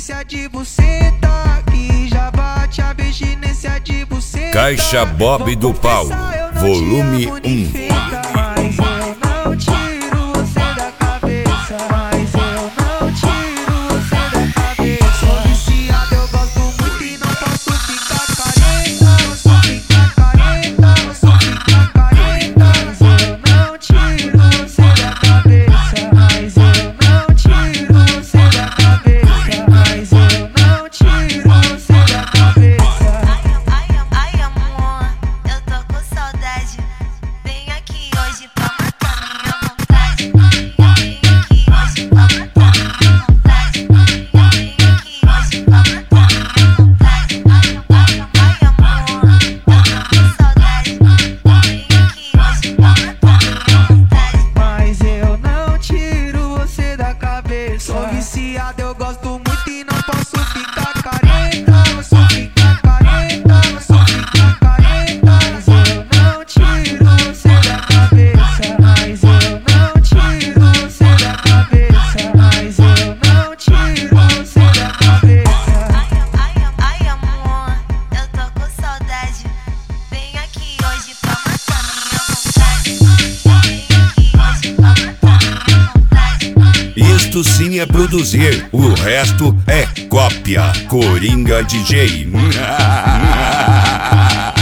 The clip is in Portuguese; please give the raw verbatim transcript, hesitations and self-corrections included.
abstinência de buceta, que já bate a abstinência de buceta. Caixa Bob do Paulo, volume um. Mas eu não tiro você da cabeça, mas eu não tiro você da cabeça. Sou viciado, eu gosto muito e não posso ficar careta. Posso ficar careta, posso ficar careta. Mas eu não tiro você da cabeça, mas eu não tiro você da cabeça, mas eu não tiro você da cabeça. Ai, ai, ai, amor, eu tô com saudade. Vem aqui hoje pra matar minha vontade. Vem aqui hoje pra matar minha vontade. Vem aqui hoje pra matar minha vontade. Ai, ai, ai, amor, eu tô com saudade. Vem aqui hoje pra matar minha vontade. Mas eu não tiro você da cabeça. Sou viciado, eu gosto muito e não posso ficar careta. Posso ficar careta, posso ficar careta. Mas eu não tiro você da cabeça, mas eu não tiro você da cabeça, mas eu não tiro você da cabeça. Ai, ai, ai, amor, eu tô com saudade. Vem aqui hoje pra matar minha vontade. Vem aqui hoje pra matar minha vontade. Isto sim é produzir, o resto é cópia. Coringa D J.